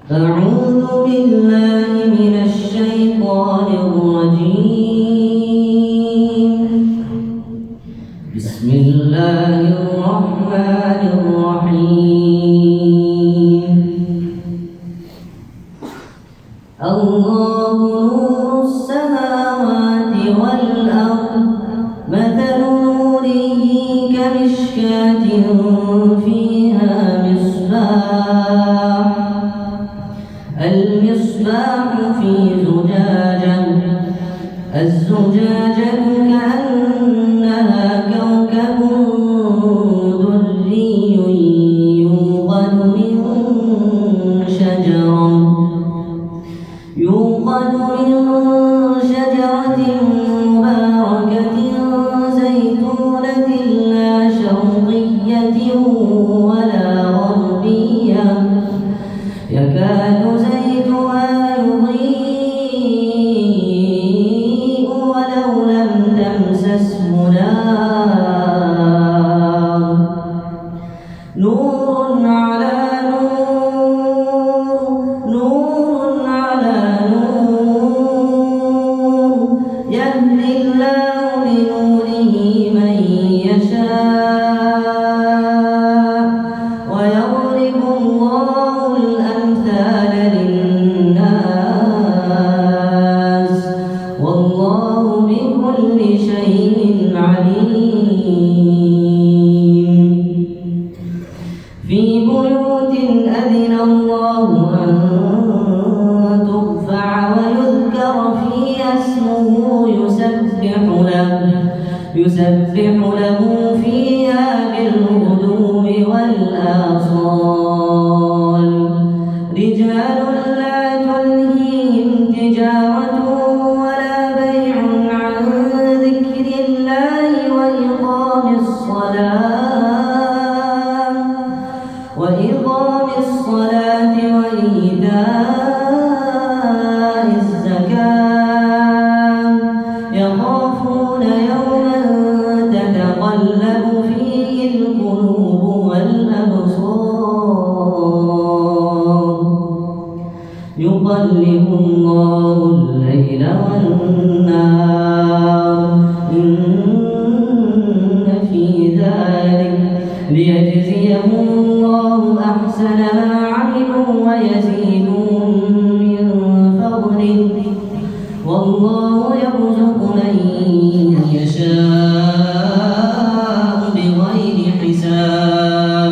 أعوذ بالله من الشيطان الرجيم. بسم الله الرحمن الرحيم. الله نور السماوات والأرض، مثل نوره كمشكاة فيها مصباح، المصباح في زجاجة، الزجاجة كأنها كوكب دري يوقد من شجرة مباركة زيتونة لا شرقية ولا غربية، يكاد زيتها يضيء ولو لم تمسسه نار، نور على نور، نور على نور، يهدي الله لنوره من يشاء ويضرب الله الأمثال للناس، والله بكل شيء عليم. في بيوت أذن الله أن ترفع ويذكر فيها اسمه يسبح له فيها بالغدو والآصال، رجال لا تلهيهم تجارة ولا بيع عن ذكر الله وإقام الصلاة وإيتاء الزكاة، يخافون يوما تتقلب فيه القلوب والأبصار، يقلب الله الليل والنهار، إن في ذلك ليجزيهم الله أحسن ما عملوا ويزيدهم من فضله، والله يرزق من يشاء بغير حساب.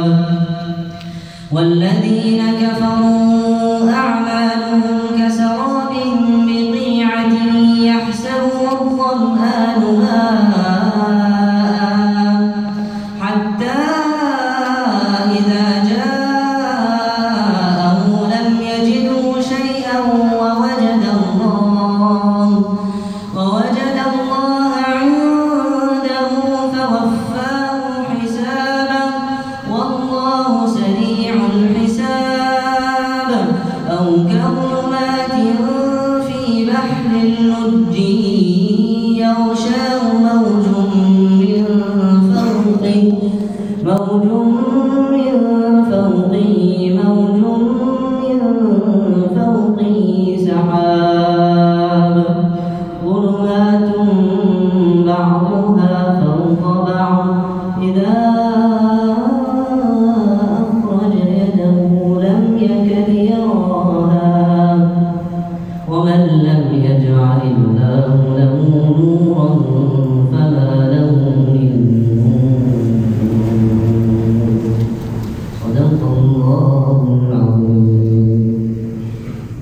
والذين كفروا أعمالهم كسراب بقيعة يحسبه الظمآن ماء حتى إذا جاءه لم يجده شيئا ووجد الله عنده فوفاه حسابه، والله سريع الحساب. أو كظلمات في بحر لجي يغشاه موج من فوقه موج من فوقه سحاب، ظلمات بعضها فوق بعض، إذا أخرج يده لم يكد يراها، ومن لم يجعل الله له نورا فما